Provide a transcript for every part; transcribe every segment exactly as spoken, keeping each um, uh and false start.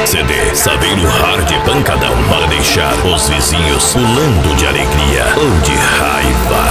C D Saveiro Hard Pancadão para deixar os vizinhos pulando de alegria ou de raiva.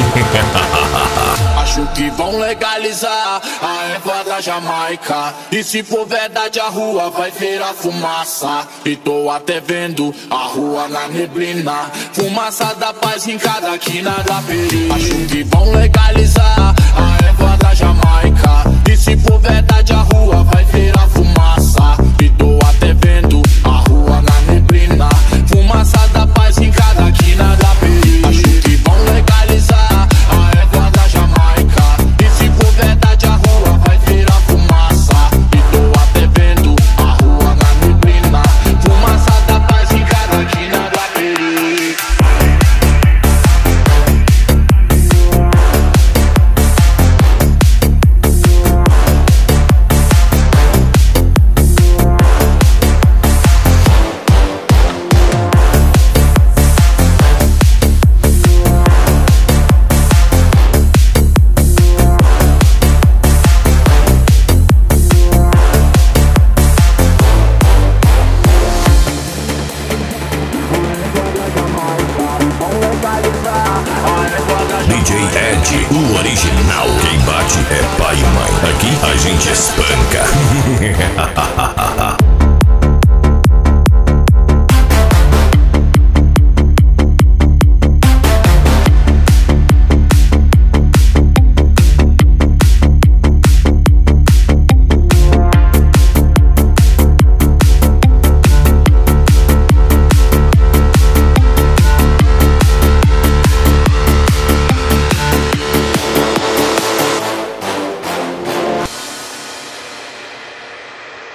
Acho que vão legalizar a erva da Jamaica. E se for verdade a rua vai virar fumaça. E tô até vendo a rua na neblina, fumaça da paz em cada quina da periferia. Acho que vão legalizar a erva da Jamaica. E se for verdade a rua vai virar fumaça. E tô até vendo a rua na neblina, fumaça da paz em cada quina da periferia. Acho que vão legalizar a erva da Jamaica. E se for verdade a rua vai virar fumaça. E tô até vendo a rua na neblina, fumaça da paz em cada quina da periferia. D J Ed, o original. Quem bate é pai e mãe. Aqui a gente espanca.